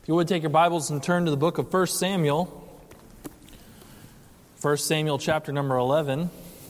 If you would take your Bibles and turn to the book of 1 Samuel. 1 Samuel chapter number 11.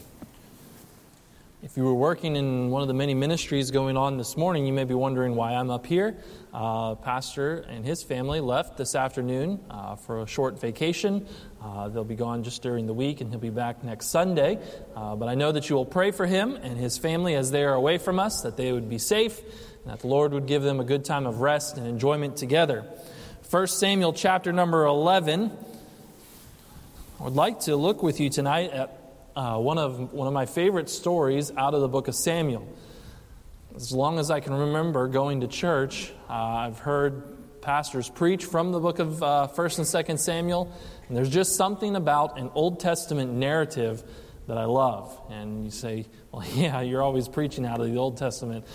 If you were working in one of the many ministries going on this morning, you may be wondering why I'm up here. Pastor and his family left this afternoon for a short vacation. They'll be gone just during the week, and he'll be back next Sunday. But I know that you will pray for him and his family as they are away from us, that they would be safe, and that the Lord would give them a good time of rest and enjoyment together. 1 Samuel chapter number 11. I would like to look with you tonight at one of my favorite stories out of the book of Samuel. As long as I can remember going to church, I've heard pastors preach from the book of 1st and 2nd Samuel, and there's just something about an Old Testament narrative that I love. And you say, well, yeah, you're always preaching out of the Old Testament.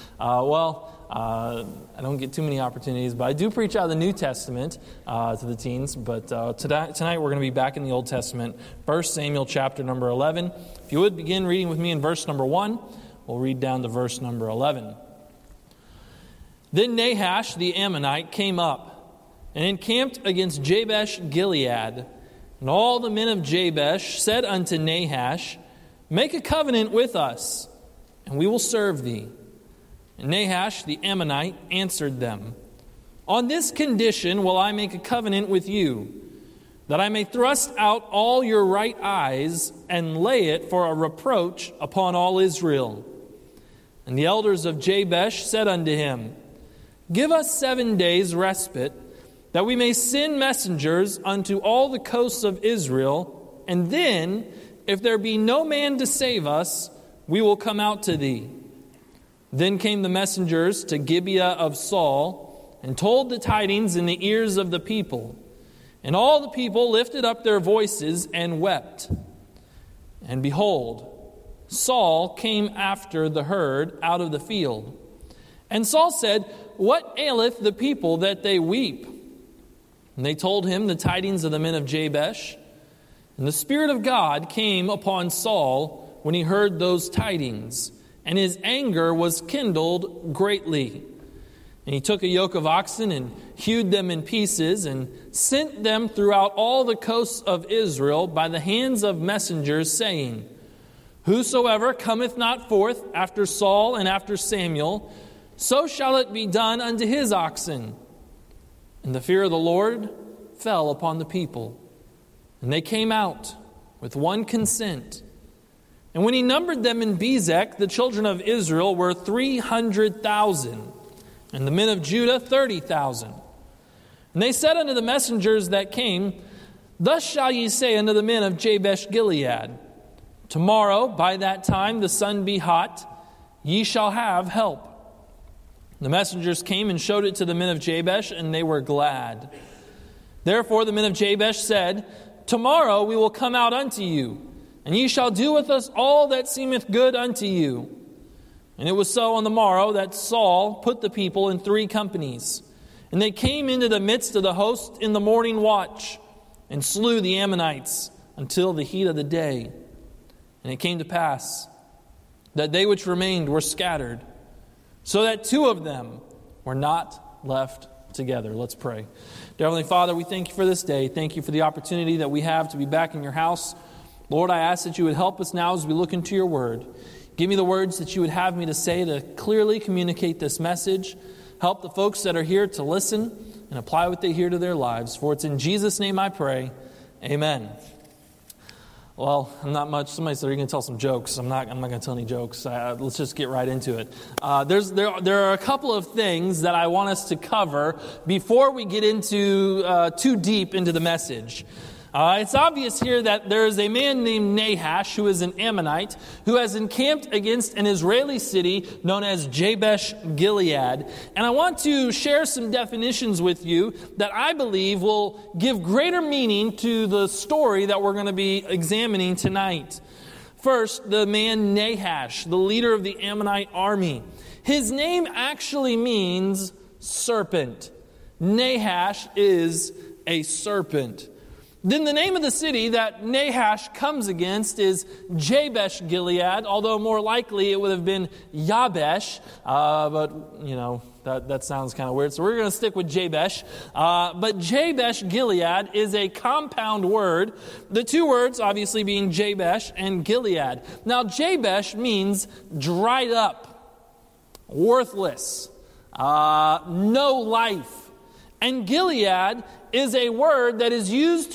I don't get too many opportunities, but I do preach out of the New Testament to the teens. But tonight we're going to be back in the Old Testament, 1 Samuel chapter number 11. If you would begin reading with me in verse number 1, we'll read down to verse number 11. Then Nahash the Ammonite came up and encamped against Jabesh Gilead. And all the men of Jabesh said unto Nahash, Make a covenant with us, and we will serve thee. And Nahash the Ammonite answered them, On this condition will I make a covenant with you, that I may thrust out all your right eyes and lay it for a reproach upon all Israel. And the elders of Jabesh said unto him, Give us 7 days' respite, that we may send messengers unto all the coasts of Israel, and then, if there be no man to save us, we will come out to thee. Then came the messengers to Gibeah of Saul, and told the tidings in the ears of the people. And all the people lifted up their voices and wept. And behold, Saul came after the herd out of the field. And Saul said, What aileth the people that they weep? And they told him the tidings of the men of Jabesh. And the Spirit of God came upon Saul when he heard those tidings, and his anger was kindled greatly. And he took a yoke of oxen and hewed them in pieces, and sent them throughout all the coasts of Israel by the hands of messengers, saying, Whosoever cometh not forth after Saul and after Samuel, so shall it be done unto his oxen. And the fear of the Lord fell upon the people. And they came out with one consent. And when he numbered them in Bezek, the children of Israel were 300,000, and the men of Judah 30,000. And they said unto the messengers that came, Thus shall ye say unto the men of Jabesh Gilead, Tomorrow, by that time the sun be hot, ye shall have help. The messengers came and showed it to the men of Jabesh, and they were glad. Therefore the men of Jabesh said, Tomorrow we will come out unto you, and ye shall do with us all that seemeth good unto you. And it was so on the morrow that Saul put the people in 3 companies. And they came into the midst of the host in the morning watch, and slew the Ammonites until the heat of the day. And it came to pass that they which remained were scattered, so that 2 of them were not left together. Let's pray. Dear Heavenly Father, we thank you for this day. Thank you for the opportunity that we have to be back in your house. Lord, I ask that you would help us now as we look into your word. Give me the words that you would have me to say to clearly communicate this message. Help the folks that are here to listen and apply what they hear to their lives. For it's in Jesus' name I pray. Amen. Well, I'm not much. Somebody said, are you going to tell some jokes? I'm not going to tell any jokes. Let's just get right into it. There are a couple of things that I want us to cover before we get into too deep into the message. It's obvious here that there is a man named Nahash, who is an Ammonite, who has encamped against an Israeli city known as Jabesh Gilead. And I want to share some definitions with you that I believe will give greater meaning to the story that we're going to be examining tonight. First, the man Nahash, the leader of the Ammonite army. His name actually means serpent. Nahash is a serpent. Then the name of the city that Nahash comes against is Jabesh Gilead, although more likely it would have been Yabesh, but that sounds kind of weird, so we're going to stick with Jabesh. But Jabesh Gilead is a compound word, the two words obviously being Jabesh and Gilead. Now Jabesh means dried up, worthless, no life. And Gilead is a word that is used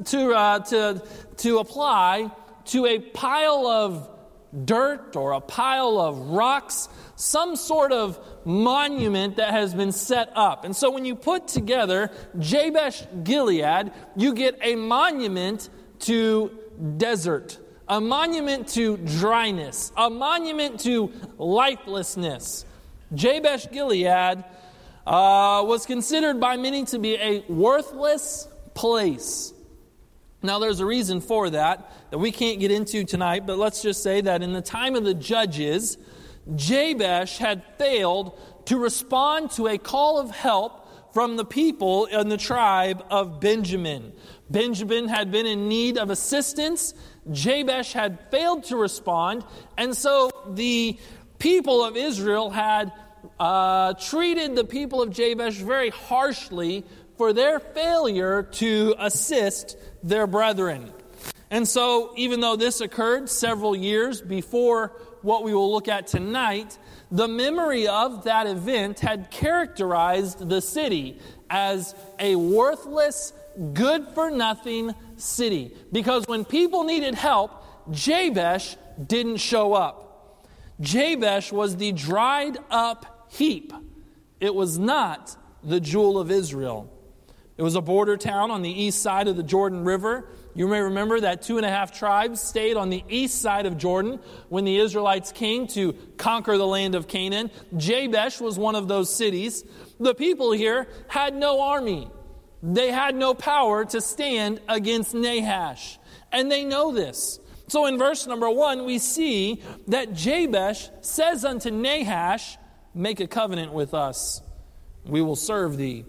to apply to a pile of dirt or a pile of rocks, some sort of monument that has been set up. And so when you put together Jabesh Gilead, you get a monument to desert, a monument to dryness, a monument to lifelessness. Jabesh Gilead was considered by many to be a worthless place. Now there's a reason for that we can't get into tonight, but let's just say that in the time of the judges, Jabesh had failed to respond to a call of help from the people in the tribe of Benjamin. Benjamin had been in need of assistance. Jabesh had failed to respond, and so the people of Israel had treated the people of Jabesh very harshly for their failure to assist their brethren. And so, even though this occurred several years before what we will look at tonight, the memory of that event had characterized the city as a worthless, good-for-nothing city. Because when people needed help, Jabesh didn't show up. Jabesh was the dried up heap. It was not the jewel of Israel. It was a border town on the east side of the Jordan River. You may remember that 2.5 tribes stayed on the east side of Jordan when the Israelites came to conquer the land of Canaan. Jabesh was one of those cities. The people here had no army. They had no power to stand against Nahash. And they know this. So in verse number 1, we see that Jabesh says unto Nahash, "Make a covenant with us. We will serve thee."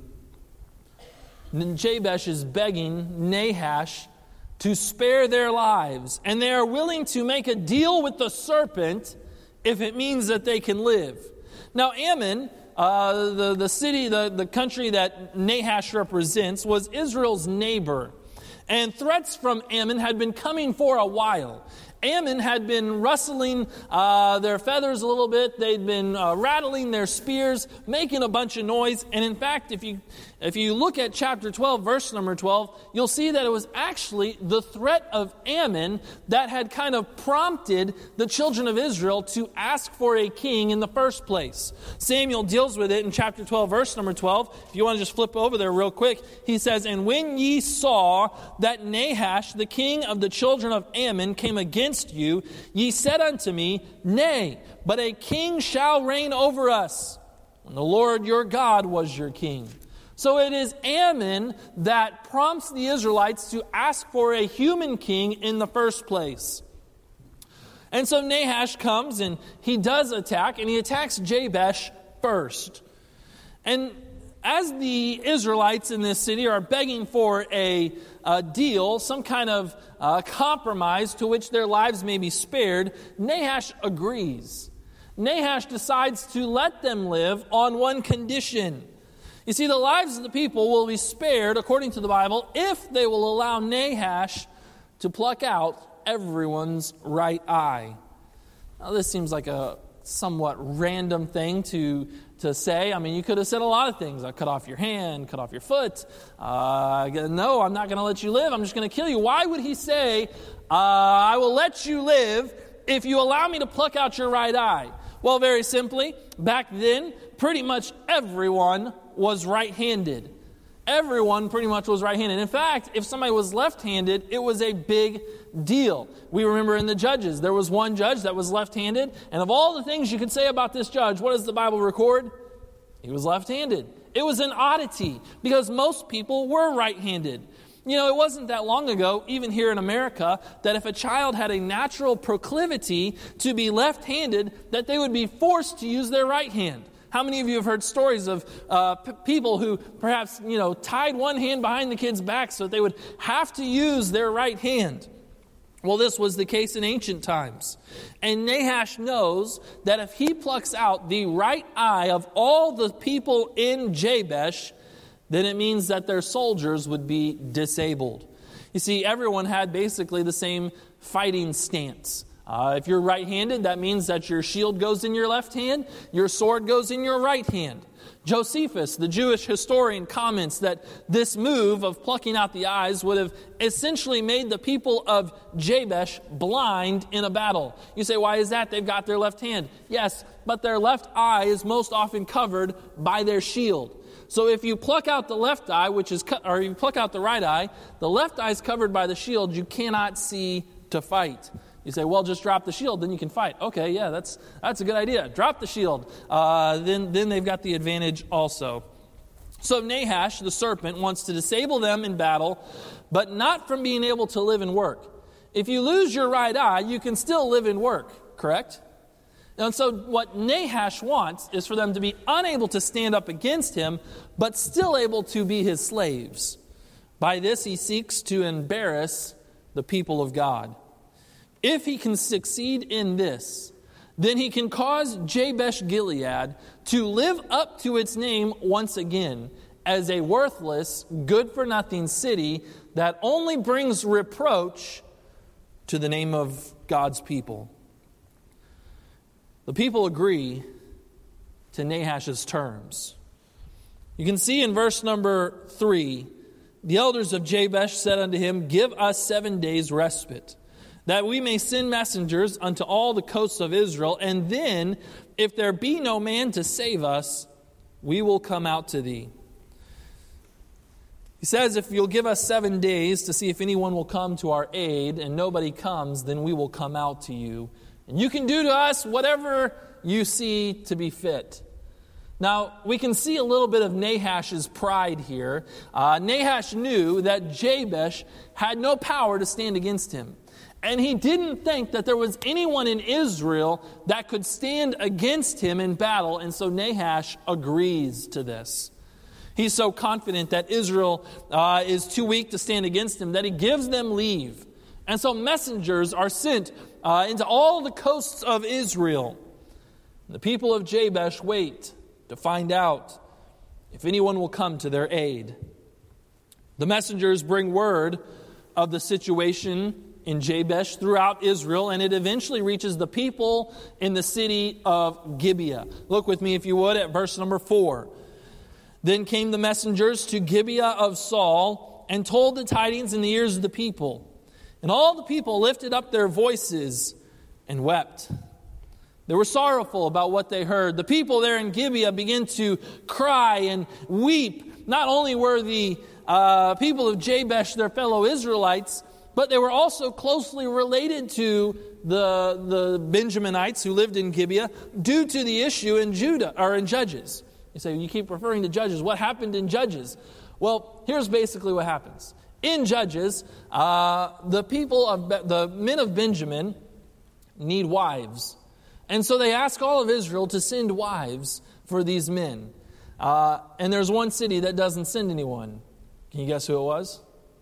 And Jabesh is begging Nahash to spare their lives. And they are willing to make a deal with the serpent if it means that they can live. Now Ammon, the city, the country that Nahash represents, was Israel's neighbor. And threats from Ammon had been coming for a while. Ammon had been rustling their feathers a little bit. They'd been rattling their spears, making a bunch of noise. And in fact, if you look at chapter 12, verse number 12, you'll see that it was actually the threat of Ammon that had kind of prompted the children of Israel to ask for a king in the first place. Samuel deals with it in chapter 12, verse number 12. If you want to just flip over there real quick, he says, "And when ye saw that Nahash, the king of the children of Ammon, came against you, ye said unto me, Nay, but a king shall reign over us, when the Lord your God was your king." So it is Ammon that prompts the Israelites to ask for a human king in the first place. And so Nahash comes and he does attack, and he attacks Jabesh first. And as the Israelites in this city are begging for a deal, some kind of compromise to which their lives may be spared, Nahash agrees. Nahash decides to let them live on one condition. You see, the lives of the people will be spared, according to the Bible, if they will allow Nahash to pluck out everyone's right eye. Now, this seems like a somewhat random thing to say. I mean, you could have said a lot of things. Cut off your hand, cut off your foot. No, I'm not going to let you live. I'm just going to kill you. Why would he say, I will let you live if you allow me to pluck out your right eye? Well, very simply, back then, pretty much everyone was right-handed. Everyone pretty much was right-handed. In fact, if somebody was left-handed, it was a big deal. We remember in the Judges, there was one judge that was left-handed, and of all the things you could say about this judge, what does the Bible record? He was left-handed. It was an oddity, because most people were right-handed. You know, it wasn't that long ago, even here in America, that if a child had a natural proclivity to be left-handed, that they would be forced to use their right hand. How many of you have heard stories of people who perhaps, tied one hand behind the kid's back so that they would have to use their right hand? Well, this was the case in ancient times. And Nahash knows that if he plucks out the right eye of all the people in Jabesh, then it means that their soldiers would be disabled. You see, everyone had basically the same fighting stance. If you're right-handed, that means that your shield goes in your left hand, your sword goes in your right hand. Josephus, the Jewish historian, comments that this move of plucking out the eyes would have essentially made the people of Jabesh blind in a battle. You say, why is that? They've got their left hand. Yes, but their left eye is most often covered by their shield. So if you pluck out the left eye, or you pluck out the right eye, the left eye is covered by the shield. You cannot see to fight. You say, well, just drop the shield, then you can fight. Okay, yeah, that's a good idea. Drop the shield. Then they've got the advantage also. So Nahash, the serpent, wants to disable them in battle, but not from being able to live and work. If you lose your right eye, you can still live and work, correct? And so what Nahash wants is for them to be unable to stand up against him, but still able to be his slaves. By this he seeks to embarrass the people of God. If he can succeed in this, then he can cause Jabesh Gilead to live up to its name once again as a worthless, good-for-nothing city that only brings reproach to the name of God's people. The people agree to Nahash's terms. You can see in verse number 3, the elders of Jabesh said unto him, give us 7 days respite, that we may send messengers unto all the coasts of Israel, and then, if there be no man to save us, we will come out to thee. He says, if you'll give us 7 days to see if anyone will come to our aid, and nobody comes, then we will come out to you. And you can do to us whatever you see to be fit. Now, we can see a little bit of Nahash's pride here. Nahash knew that Jabesh had no power to stand against him. And he didn't think that there was anyone in Israel that could stand against him in battle. And so Nahash agrees to this. He's so confident that Israel is too weak to stand against him that he gives them leave. And so messengers are sent into all the coasts of Israel. The people of Jabesh wait to find out if anyone will come to their aid. The messengers bring word of the situation in Jabesh throughout Israel, and it eventually reaches the people in the city of Gibeah. Look with me, if you would, at verse number 4. Then came the messengers to Gibeah of Saul and told the tidings in the ears of the people. And all the people lifted up their voices and wept. They were sorrowful about what they heard. The people there in Gibeah began to cry and weep. Not only were the people of Jabesh their fellow Israelites, but they were also closely related to the Benjaminites who lived in Gibeah due to the issue in Judges. You say, you keep referring to Judges. What happened in Judges? Well, here's basically what happens. In Judges, the men of Benjamin need wives. And so they ask all of Israel to send wives for these men. And there's one city that doesn't send anyone. Can you guess who it was?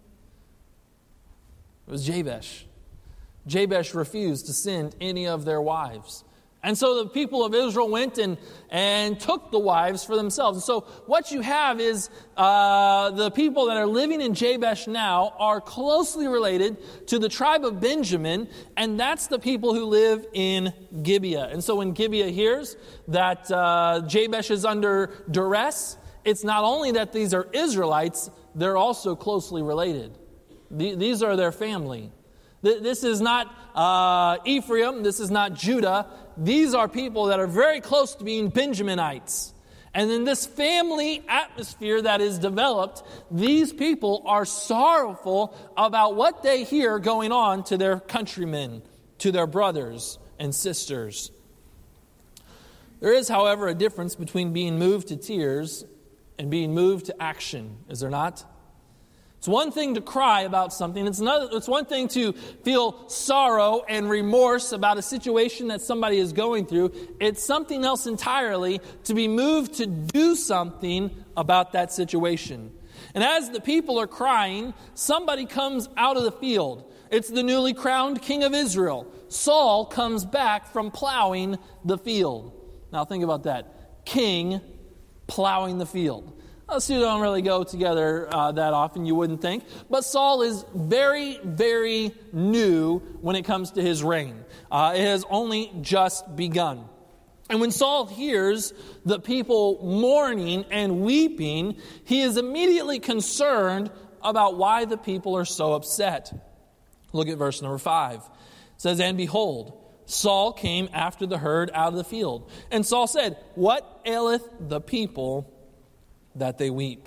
It was Jabesh. Jabesh refused to send any of their wives. And so the people of Israel went and took the wives for themselves. And so what you have is the people that are living in Jabesh now are closely related to the tribe of Benjamin, and that's the people who live in Gibeah. And so when Gibeah hears that Jabesh is under duress, it's not only that these are Israelites, they're also closely related. These are their family. This is not Ephraim. This is not Judah. These are people that are very close to being Benjaminites. And in this family atmosphere that is developed, these people are sorrowful about what they hear going on to their countrymen, to their brothers and sisters. There is, however, a difference between being moved to tears and being moved to action, is there not? It's one thing to cry about something. It's one thing to feel sorrow and remorse about a situation that somebody is going through. It's something else entirely to be moved to do something about that situation. And as the people are crying, somebody comes out of the field. It's the newly crowned king of Israel. Saul comes back from plowing the field. Now think about that. King plowing the field. Those two don't really go together that often, you wouldn't think. But Saul is very, very new when it comes to his reign. It has only just begun. And when Saul hears the people mourning and weeping, he is immediately concerned about why the people are so upset. Look at verse number 5. It says, "And behold, Saul came after the herd out of the field. And Saul said, What aileth the people that they weep?"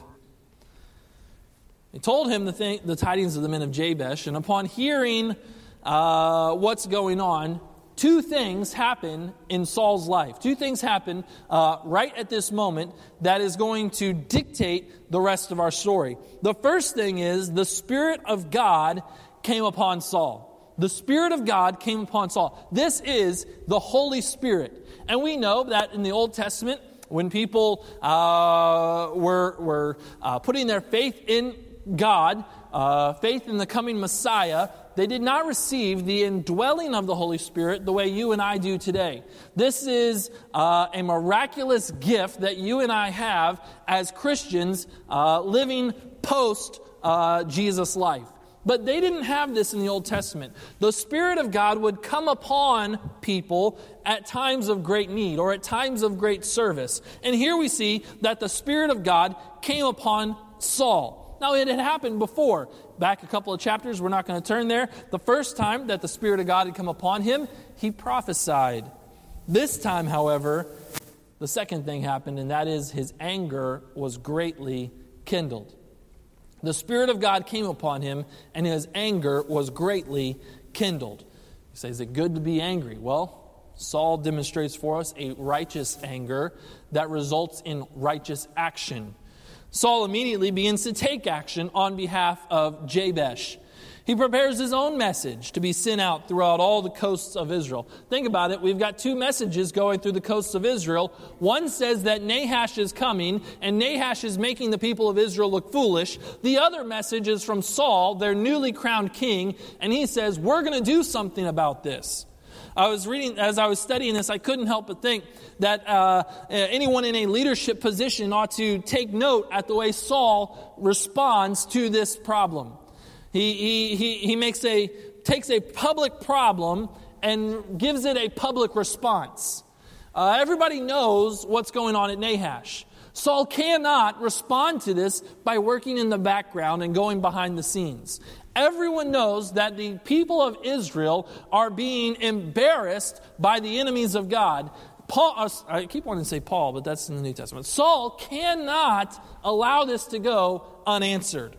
He told him the tidings of the men of Jabesh, and upon hearing what's going on, two things happen in Saul's life. Two things happen right at this moment that is going to dictate the rest of our story. The first thing is the Spirit of God came upon Saul. The Spirit of God came upon Saul. This is the Holy Spirit. And we know that in the Old Testament, when people were putting their faith in God, faith in the coming Messiah, they did not receive the indwelling of the Holy Spirit the way you and I do today. This is a miraculous gift that you and I have as Christians living post Jesus' life. But they didn't have this in the Old Testament. The Spirit of God would come upon people at times of great need or at times of great service. And here we see that the Spirit of God came upon Saul. Now, it had happened before. Back a couple of chapters, we're not going to turn there. The first time that the Spirit of God had come upon him, he prophesied. This time, however, the second thing happened, and that is his anger was greatly kindled. The Spirit of God came upon him, and his anger was greatly kindled. You say, is it good to be angry? Well, Saul demonstrates for us a righteous anger that results in righteous action. Saul immediately begins to take action on behalf of Jabesh. He prepares his own message to be sent out throughout all the coasts of Israel. Think about it. We've got two messages going through the coasts of Israel. One says that Nahash is coming, and Nahash is making the people of Israel look foolish. The other message is from Saul, their newly crowned king, and he says, we're going to do something about this. As I was studying this, I couldn't help but think that anyone in a leadership position ought to take note at the way Saul responds to this problem. He takes a public problem and gives it a public response. Everybody knows what's going on at Nahash. Saul cannot respond to this by working in the background and going behind the scenes. Everyone knows that the people of Israel are being embarrassed by the enemies of God. I keep wanting to say Paul, but that's in the New Testament. Saul cannot allow this to go unanswered.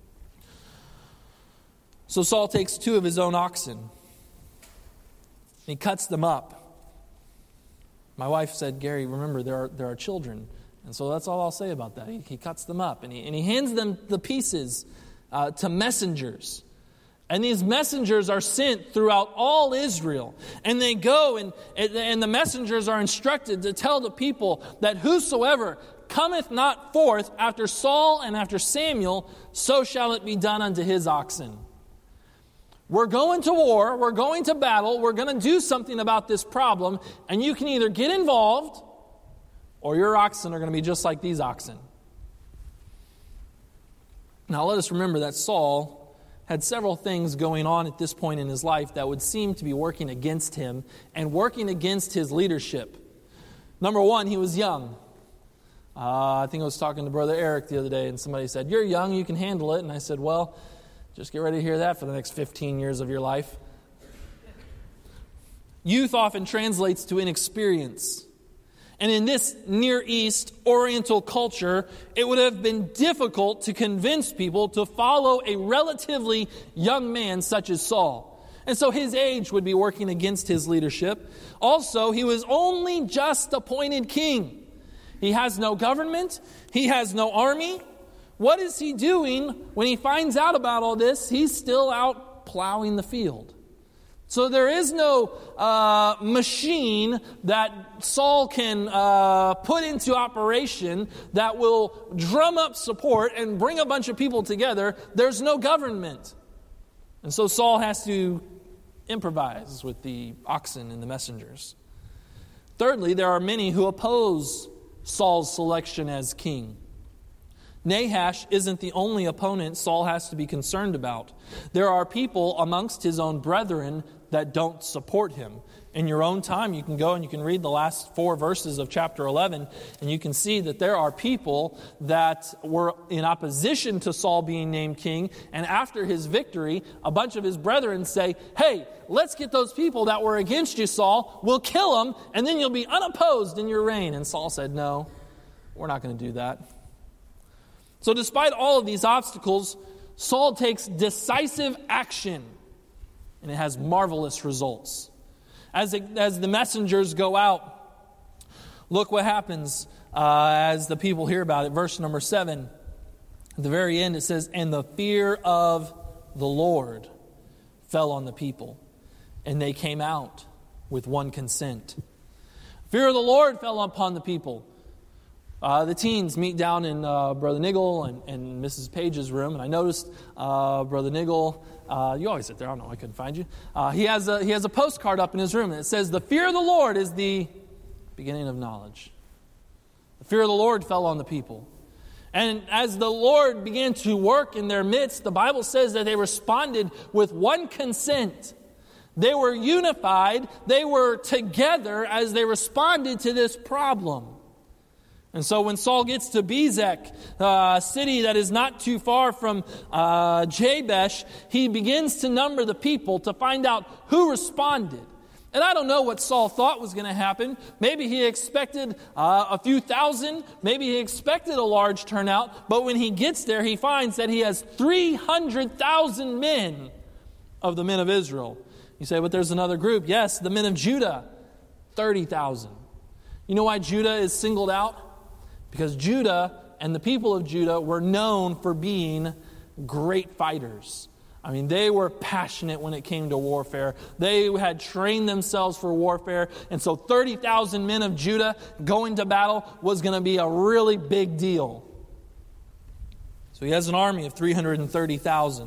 So Saul takes two of his own oxen. He cuts them up. My wife said, Gary, remember, there are children. And so that's all I'll say about that. He cuts them up, and he hands them the pieces to messengers. And these messengers are sent throughout all Israel. And they go, and the messengers are instructed to tell the people that whosoever cometh not forth after Saul and after Samuel, so shall it be done unto his oxen. We're going to war, we're going to battle, we're going to do something about this problem, and you can either get involved or your oxen are going to be just like these oxen. Now let us remember that Saul had several things going on at this point in his life that would seem to be working against him and working against his leadership. Number one, he was young. I think I was talking to Brother Eric the other day, and somebody said, "You're young, you can handle it." And I said, well, just get ready to hear that for the next 15 years of your life. Youth often translates to inexperience. And in this Near East Oriental culture, it would have been difficult to convince people to follow a relatively young man such as Saul. And so his age would be working against his leadership. Also, he was only just appointed king. He has no government. He has no army. what is he doing when he finds out about all this? He's still out plowing the field. So there is no machine that Saul can put into operation that will drum up support and bring a bunch of people together. There's no government. And so Saul has to improvise with the oxen and the messengers. Thirdly, there are many who oppose Saul's selection as king. Nahash isn't the only opponent Saul has to be concerned about. There are people amongst his own brethren that don't support him. In your own time, you can go and you can read the last 4 verses of chapter 11, and you can see that there are people that were in opposition to Saul being named king, and after his victory, a bunch of his brethren say, hey, let's get those people that were against you, Saul, we'll kill them, and then you'll be unopposed in your reign. And Saul said, no, we're not going to do that. So despite all of these obstacles, Saul takes decisive action, and it has marvelous results. As the messengers go out, look what happens as the people hear about it. Verse number 7, at the very end it says, and the fear of the Lord fell on the people, and they came out with one consent. Fear of the Lord fell upon the people. The teens meet down in Brother Niggle and Mrs. Page's room, and I noticed Brother Niggle, you always sit there, I don't know, I couldn't find you. He has a postcard up in his room, and it says, the fear of the Lord is the beginning of knowledge. The fear of the Lord fell on the people. And as the Lord began to work in their midst, the Bible says that they responded with one consent. They were unified, they were together as they responded to this problem. And so when Saul gets to Bezek, a city that is not too far from Jabesh, he begins to number the people to find out who responded. And I don't know what Saul thought was going to happen. Maybe he expected a few thousand. Maybe he expected a large turnout. But when he gets there, he finds that he has 300,000 men of the men of Israel. You say, but there's another group. Yes, the men of Judah, 30,000. You know why Judah is singled out? Because Judah and the people of Judah were known for being great fighters. I mean, they were passionate when it came to warfare. They had trained themselves for warfare. And so 30,000 men of Judah going to battle was going to be a really big deal. So he has an army of 330,000.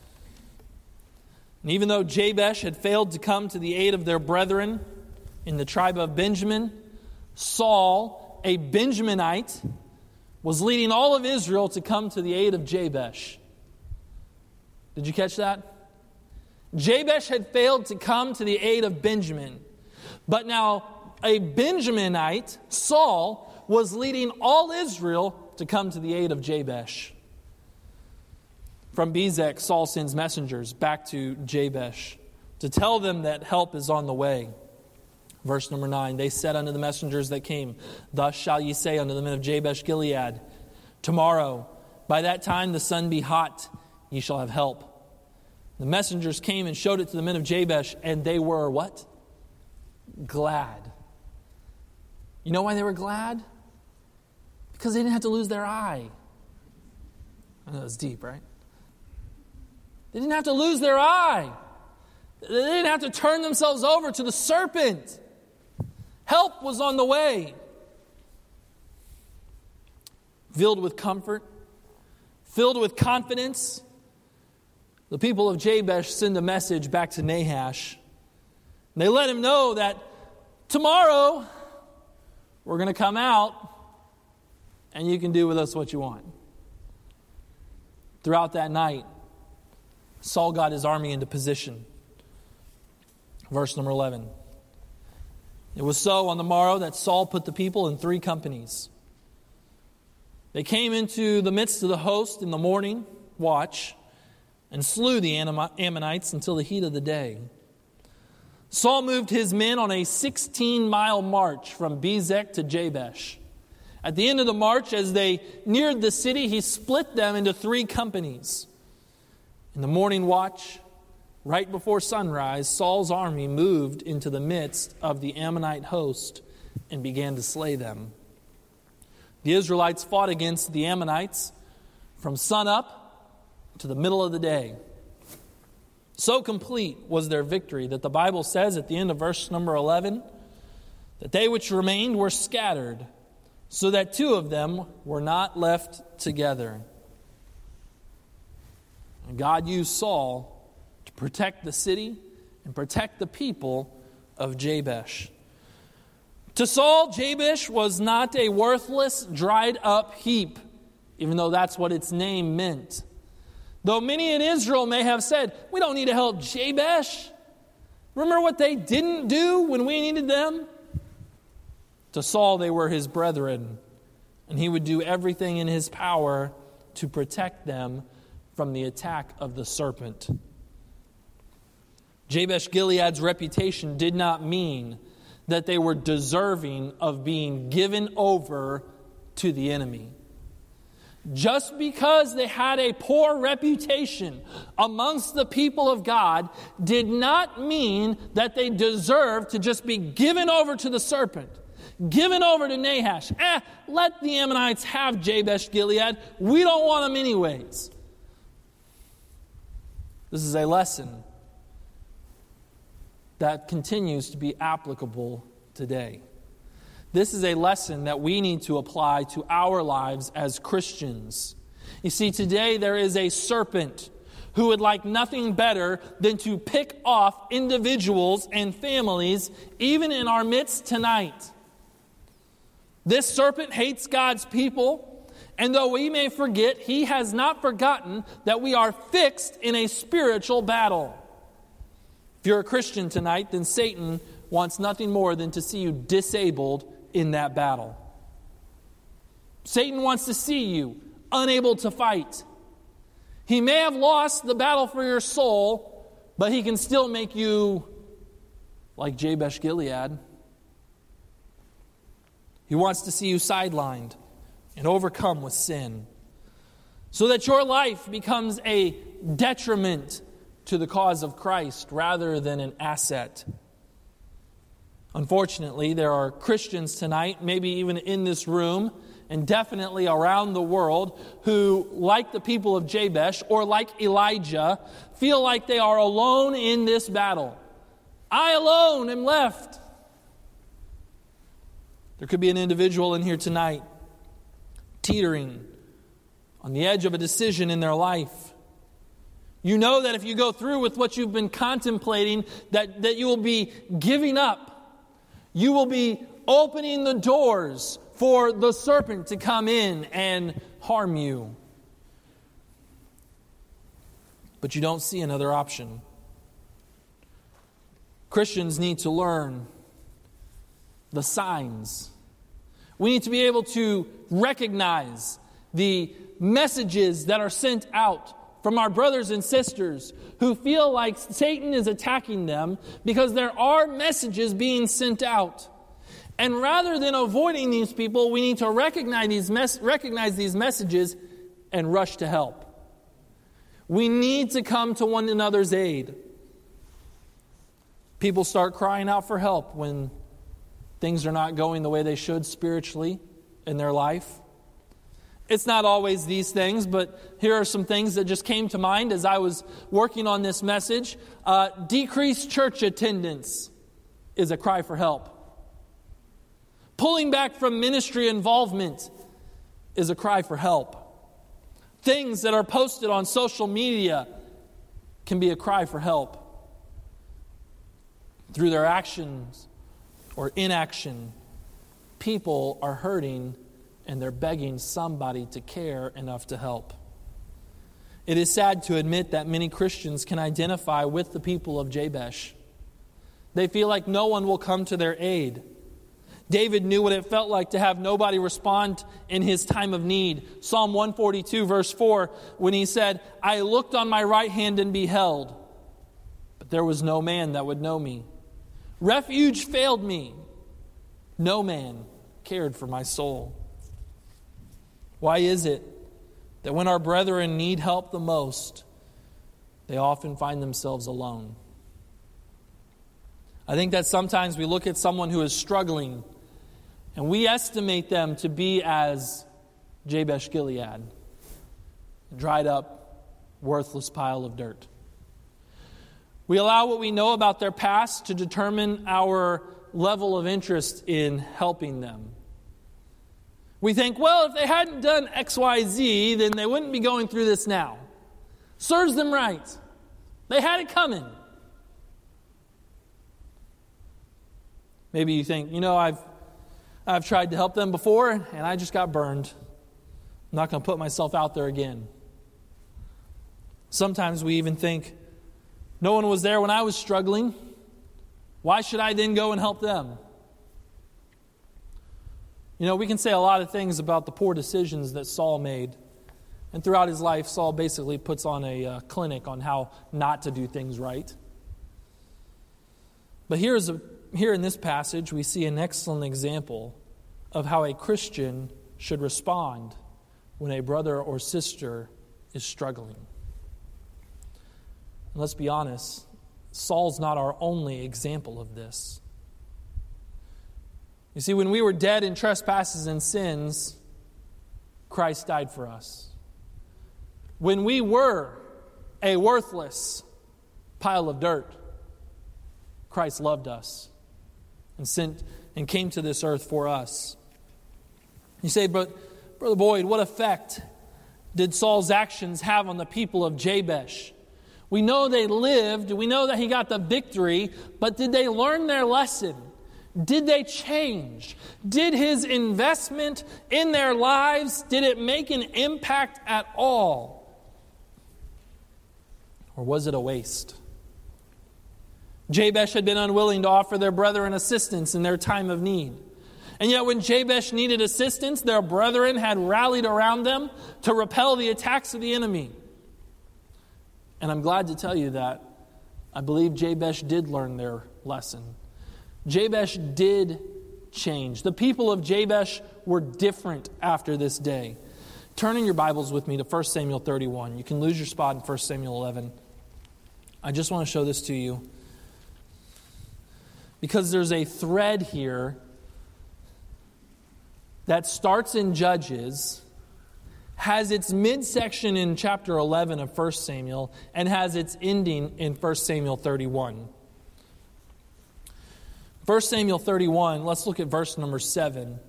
And even though Jabesh had failed to come to the aid of their brethren in the tribe of Benjamin, Saul, a Benjaminite, was leading all of Israel to come to the aid of Jabesh. Did you catch that? Jabesh had failed to come to the aid of Benjamin. But now a Benjaminite, Saul, was leading all Israel to come to the aid of Jabesh. From Bezek, Saul sends messengers back to Jabesh to tell them that help is on the way. Verse number 9, they said unto the messengers that came, thus shall ye say unto the men of Jabesh Gilead, tomorrow, by that time the sun be hot, ye shall have help. The messengers came and showed it to the men of Jabesh, and they were what? Glad. You know why they were glad? Because they didn't have to lose their eye. I know it's deep, right? They didn't have to lose their eye. They didn't have to turn themselves over to the serpent. Help was on the way. Filled with comfort, filled with confidence, the people of Jabesh send a message back to Nahash. And they let him know that tomorrow we're going to come out and you can do with us what you want. Throughout that night, Saul got his army into position. Verse number 11. It was so on the morrow that Saul put the people in 3 companies. They came into the midst of the host in the morning watch and slew the Ammonites until the heat of the day. Saul moved his men on a 16-mile march from Bezek to Jabesh. At the end of the march, as they neared the city, he split them into 3 companies. In the morning watch, right before sunrise, Saul's army moved into the midst of the Ammonite host and began to slay them. The Israelites fought against the Ammonites from sunup to the middle of the day. So complete was their victory that the Bible says at the end of verse number 11, that they which remained were scattered, so that 2 of them were not left together. And God used Saul to protect the city and protect the people of Jabesh. To Saul, Jabesh was not a worthless, dried up heap, even though that's what its name meant. Though many in Israel may have said, we don't need to help Jabesh. Remember what they didn't do when we needed them? To Saul, they were his brethren, and he would do everything in his power to protect them from the attack of the serpent. Jabesh Gilead's reputation did not mean that they were deserving of being given over to the enemy. Just because they had a poor reputation amongst the people of God did not mean that they deserved to just be given over to the serpent, given over to Nahash. Let the Ammonites have Jabesh Gilead. We don't want them anyways. This is a lesson that continues to be applicable today. This is a lesson that we need to apply to our lives as Christians. You see, today there is a serpent who would like nothing better than to pick off individuals and families, even in our midst tonight. This serpent hates God's people, and though we may forget, he has not forgotten that we are fixed in a spiritual battle. If you're a Christian tonight, then Satan wants nothing more than to see you disabled in that battle. Satan wants to see you unable to fight. He may have lost the battle for your soul, but he can still make you like Jabesh Gilead. He wants to see you sidelined and overcome with sin, so that your life becomes a detriment to the cause of Christ rather than an asset. Unfortunately, there are Christians tonight, maybe even in this room, and definitely around the world, who, like the people of Jabesh or like Elijah, feel like they are alone in this battle. I alone am left. There could be an individual in here tonight teetering on the edge of a decision in their life. You know that if you go through with what you've been contemplating, that you will be giving up. You will be opening the doors for the serpent to come in and harm you. But you don't see another option. Christians need to learn the signs. We need to be able to recognize the messages that are sent out from our brothers and sisters who feel like Satan is attacking them, because there are messages being sent out. And rather than avoiding these people, we need to recognize these messages and rush to help. We need to come to one another's aid. People start crying out for help when things are not going the way they should spiritually in their life. It's not always these things, but here are some things that just came to mind as I was working on this message. Decreased church attendance is a cry for help. Pulling back from ministry involvement is a cry for help. Things that are posted on social media can be a cry for help. Through their actions or inaction, people are hurting and they're begging somebody to care enough to help. It is sad to admit that many Christians can identify with the people of Jabesh. They feel like no one will come to their aid. David knew what it felt like to have nobody respond in his time of need. Psalm 142 verse 4, when he said, I looked on my right hand and beheld, but there was no man that would know me. Refuge failed me. No man cared for my soul. Why is it that when our brethren need help the most, they often find themselves alone? I think that sometimes we look at someone who is struggling and we estimate them to be as Jabesh Gilead. dried up, worthless pile of dirt. We allow what we know about their past to determine our level of interest in helping them. We think, well, if they hadn't done X, Y, Z, then they wouldn't be going through this now. Serves them right. They had it coming. Maybe you think, I've tried to help them before and I just got burned. I'm not going to put myself out there again. Sometimes we even think, no one was there when I was struggling. Why should I then go and help them? We can say a lot of things about the poor decisions that Saul made. And throughout his life, Saul basically puts on a clinic on how not to do things right. But here in this passage, we see an excellent example of how a Christian should respond when a brother or sister is struggling. And let's be honest, Saul's not our only example of this. You see, when we were dead in trespasses and sins, Christ died for us. When we were a worthless pile of dirt, Christ loved us and came to this earth for us. You say, but Brother Boyd, what effect did Saul's actions have on the people of Jabesh? We know they lived, we know that he got the victory, but did they learn their lesson? Did they change? Did his investment in their lives, did it make an impact at all? Or was it a waste? Jabesh had been unwilling to offer their brethren assistance in their time of need. And yet when Jabesh needed assistance, their brethren had rallied around them to repel the attacks of the enemy. And I'm glad to tell you that I believe Jabesh did learn their lesson. Jabesh did change. The people of Jabesh were different after this day. Turn in your Bibles with me to 1 Samuel 31. You can lose your spot in 1 Samuel 11. I just want to show this to you because there's a thread here that starts in Judges, has its midsection in chapter 11 of 1 Samuel, and has its ending in 1 Samuel 31. 1 Samuel 31, let's look at verse number 7.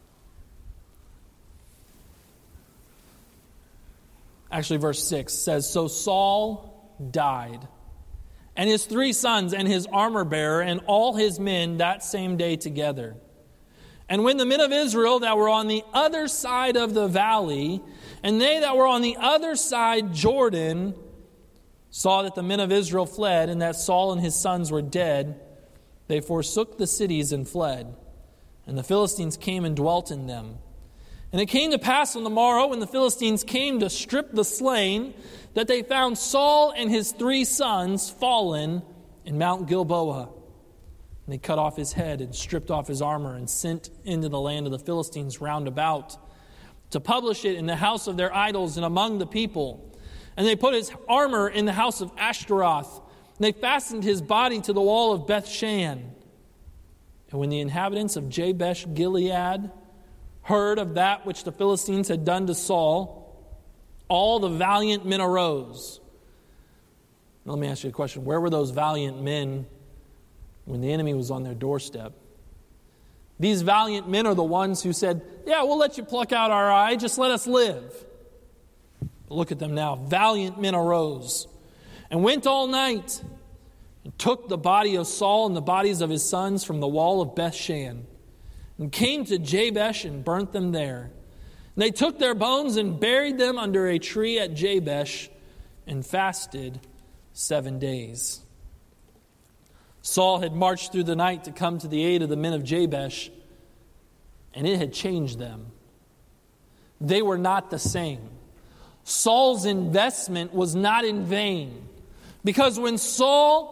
Actually, verse 6 says, So Saul died, and his 3 sons, and his armor-bearer, and all his men that same day together. And when the men of Israel that were on the other side of the valley, and they that were on the other side Jordan, saw that the men of Israel fled, and that Saul and his sons were dead, they forsook the cities and fled. And the Philistines came and dwelt in them. And it came to pass on the morrow, when the Philistines came to strip the slain, that they found Saul and his 3 sons fallen in Mount Gilboa. And they cut off his head and stripped off his armor and sent into the land of the Philistines round about to publish it in the house of their idols and among the people. And they put his armor in the house of Ashtaroth. And they fastened his body to the wall of Bethshan. And when the inhabitants of Jabesh Gilead heard of that which the Philistines had done to Saul, all the valiant men arose. Now, let me ask you a question. Where were those valiant men when the enemy was on their doorstep? These valiant men are the ones who said, yeah, we'll let you pluck out our eye, just let us live. But look at them now. Valiant men arose and went all night and took the body of Saul and the bodies of his sons from the wall of Bethshan and came to Jabesh and burnt them there. And they took their bones and buried them under a tree at Jabesh and fasted 7 days. Saul had marched through the night to come to the aid of the men of Jabesh, and it had changed them. They were not the same. Saul's investment was not in vain, because when Saul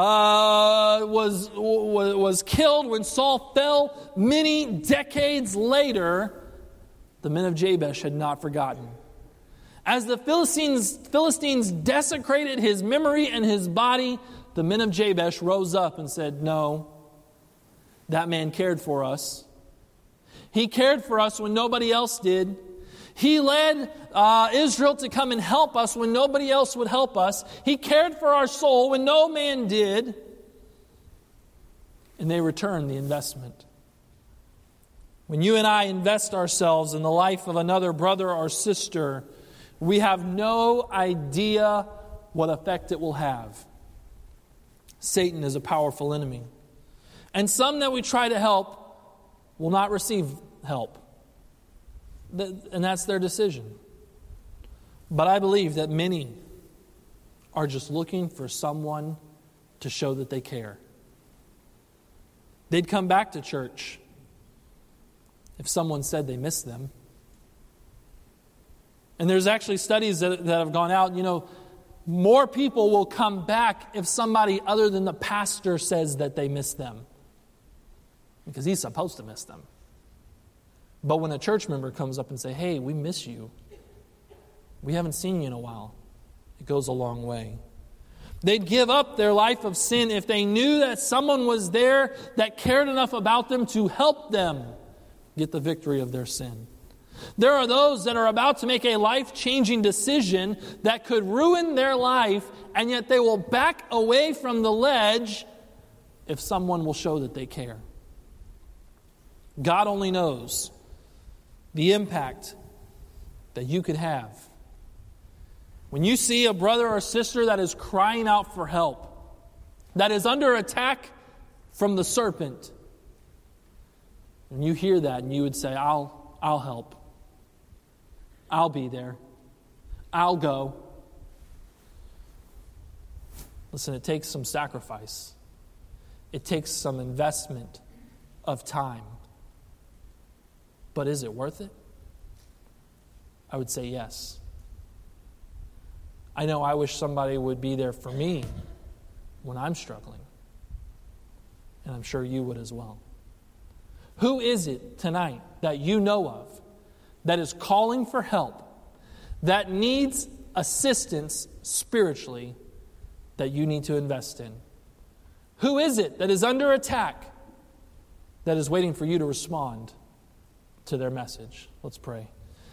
was killed, when Saul fell many decades later, the men of Jabesh had not forgotten. As the Philistines desecrated his memory and his body, the men of Jabesh rose up and said, no, that man cared for us. He cared for us when nobody else did. He led Israel to come and help us when nobody else would help us. He cared for our soul when no man did. And they returned the investment. When you and I invest ourselves in the life of another brother or sister, we have no idea what effect it will have. Satan is a powerful enemy. And some that we try to help will not receive help. And that's their decision. But I believe that many are just looking for someone to show that they care. They'd come back to church if someone said they missed them. And there's actually studies that have gone out, more people will come back if somebody other than the pastor says that they miss them. Because he's supposed to miss them. But when a church member comes up and say, hey, we miss you. We haven't seen you in a while. It goes a long way. They'd give up their life of sin if they knew that someone was there that cared enough about them to help them get the victory of their sin. There are those that are about to make a life-changing decision that could ruin their life, and yet they will back away from the ledge if someone will show that they care. God only knows the impact that you could have. When you see a brother or sister that is crying out for help, that is under attack from the serpent, and you hear that and you would say, I'll help. I'll be there. I'll go. Listen, it takes some sacrifice. It takes some investment of time. But is it worth it? I would say yes. I know I wish somebody would be there for me when I'm struggling. And I'm sure you would as well. Who is it tonight that you know of that is calling for help, that needs assistance spiritually that you need to invest in? Who is it that is under attack that is waiting for you to respond to their message? Let's pray.